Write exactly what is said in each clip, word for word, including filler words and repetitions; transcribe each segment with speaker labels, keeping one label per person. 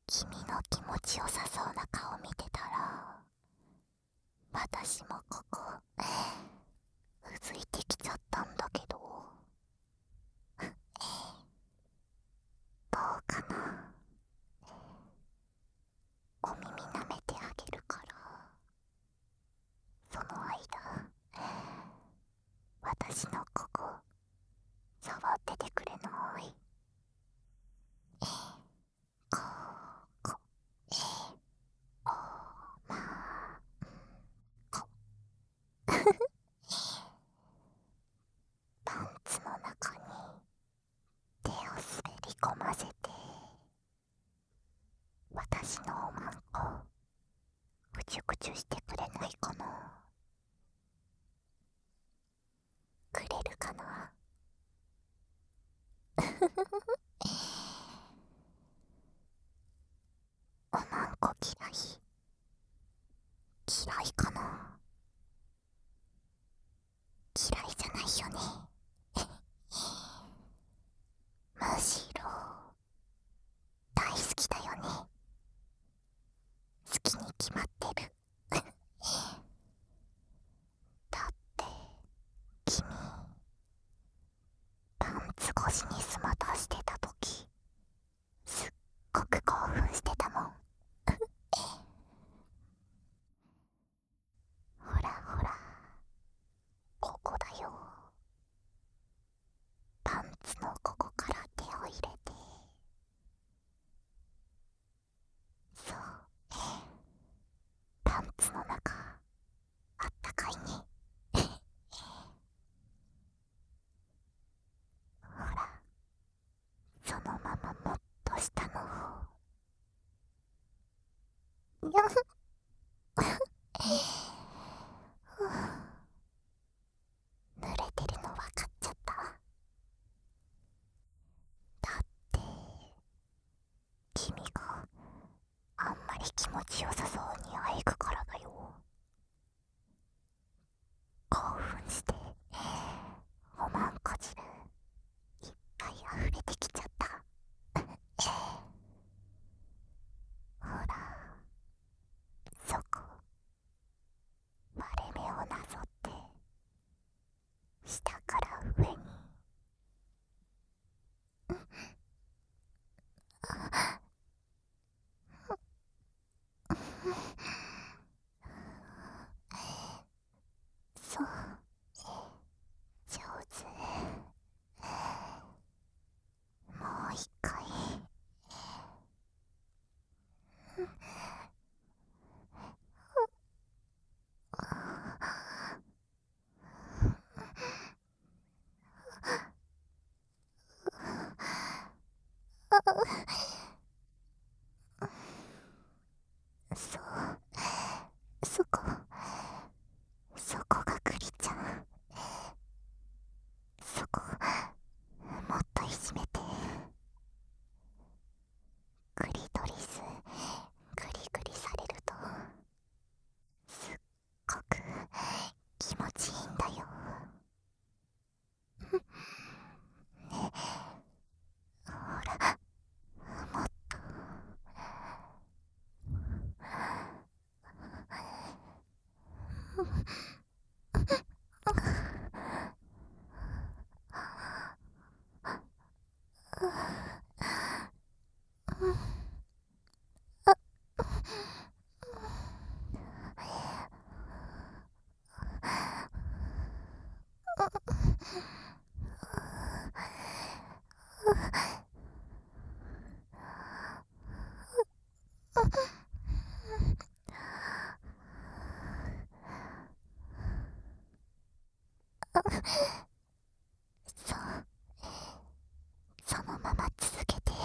Speaker 1: 君の気持ちよさそうな顔見てたら、私もここうずいてきちゃったんだけど、どうかな。お耳舐めてあげるから、その間私のここ触っててくれない？ここえおまこパンツの中に手を滑り込ませて、私のおまんこぐちゅぐちゅしてくれないかな。くれるかな。おまんこ嫌い嫌いかな。嫌いじゃないよね。むしろ大好きだよね。好きに決まってる。だって君、パンツ越しにスマ出してた時すっごく興奮してたもん。ほらほら、ここだよ。パンツのここから手を入れて、そう、パンツの中あったかいね。ほら、そのままもっと下の方。にゃ濡れてるの分かっちゃった。だって君があんまり気持ちよさそうにあえぐからだよ。興奮しておまんこ汁いっぱい溢れてきちゃった。ほら、そこ割れ目をなぞって下から上に。そう、上手。もう一回。そう、そこそこがクリちゃん。そこもっといじめて。クリトリスグリグリされるとすっごく気持ちいいんだよ。ね、ほら、もっと。そう、そのまま続けて。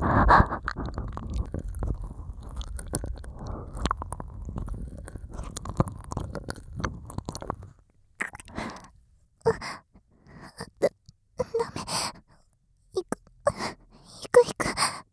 Speaker 1: いくいく。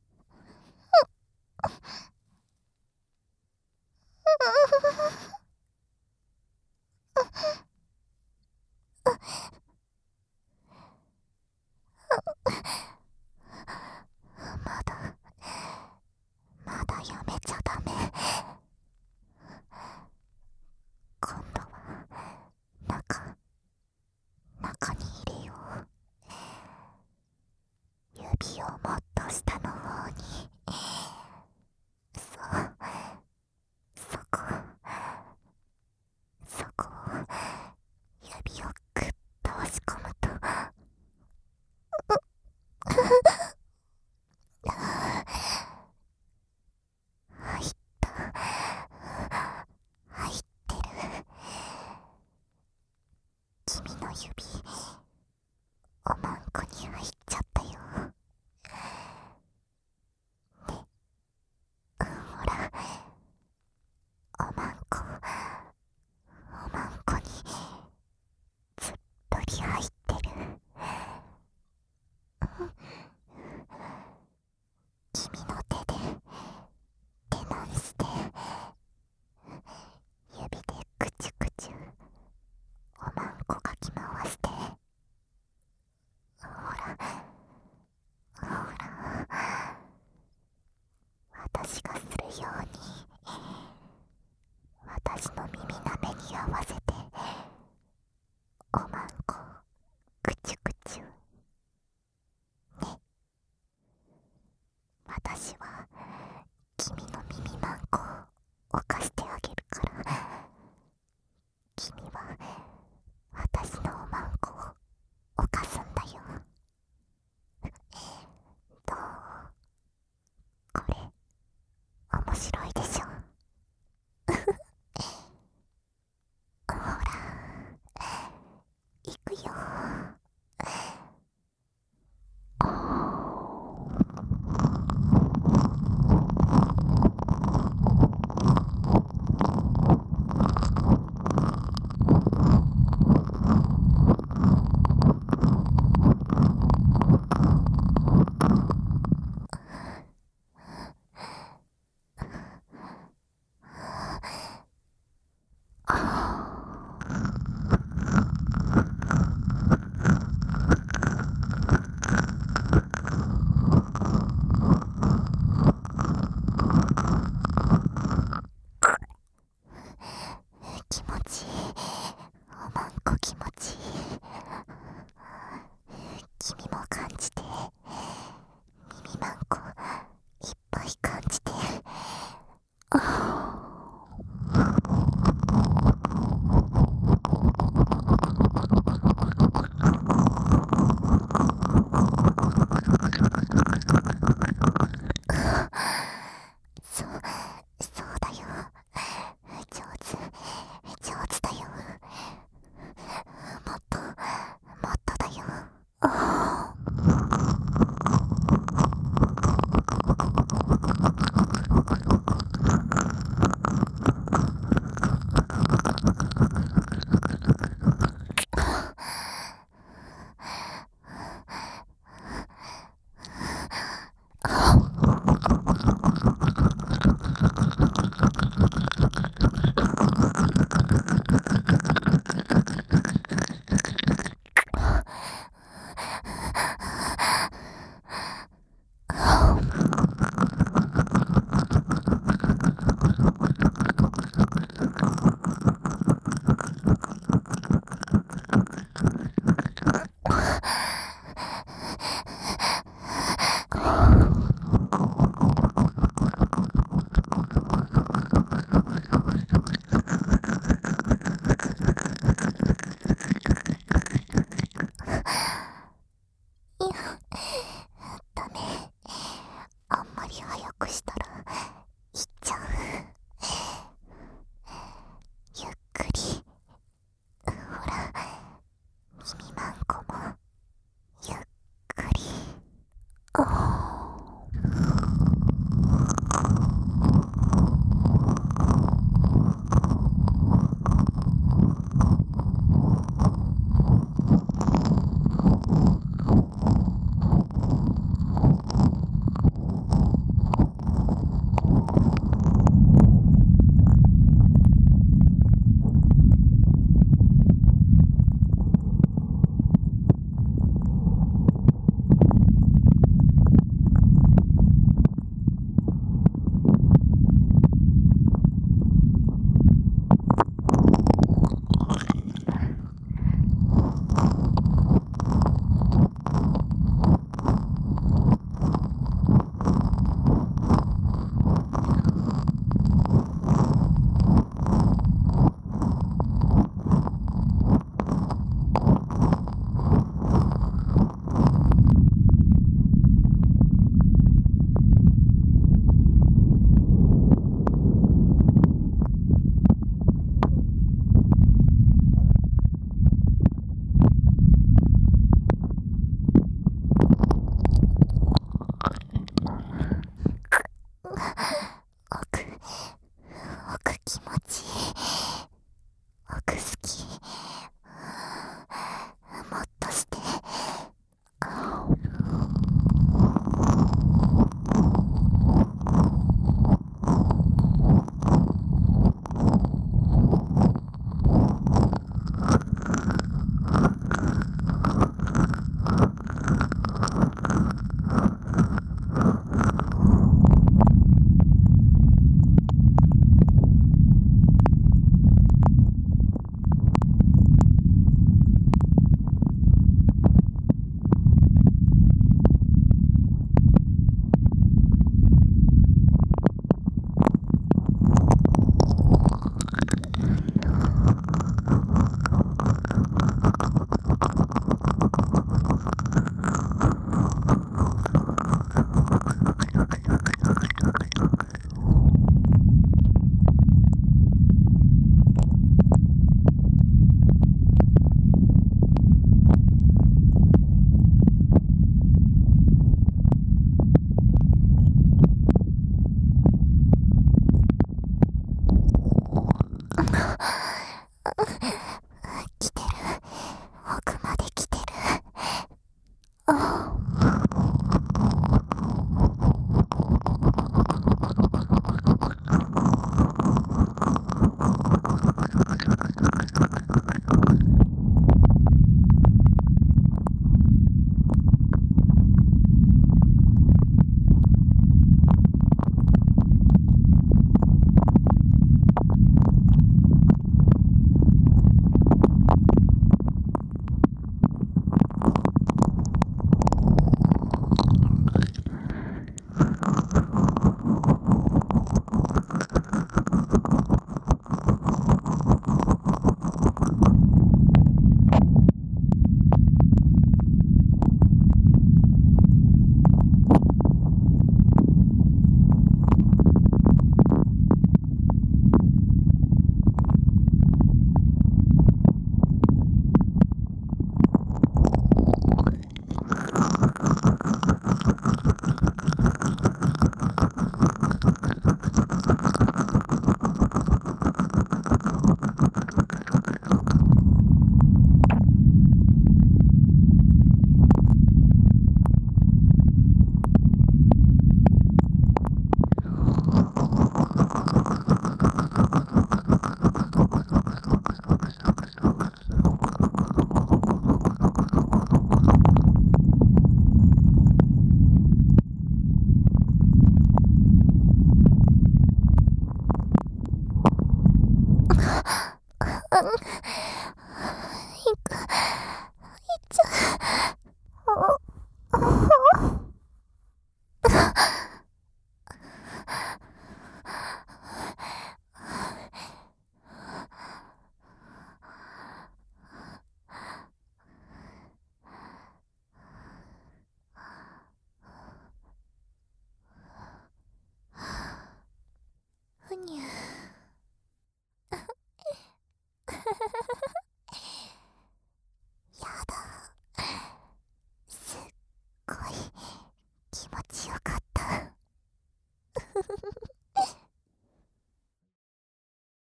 Speaker 1: まだまだやめちゃダメ。今度は中中に入れよう。指をもっと下の方に。そうそこそこを指をグッと押し込むと入った入ってる。君の指おまんこに入っちゃったよ。ね、ほらおまんこおまんこにずっとり入ってる。君の手で手なんして指でくちゅくちゅおまんこかき回して。ほらほら私がするように私の耳なめに合わせておまんこくちゅくちゅね。私は君の耳まんこを置かしてあげるから、君は私のおまんこを置かすんだよ。どう？これ面白いでしょ。ほら行くよ。気持ちいい。おまんこ気持ちいい。君も感じて。耳まんこいっぱい感じて。そう、そうだよ。上手、上手だよ。もっと、もっとだよ。いや、ダメ。あんまり早くしたら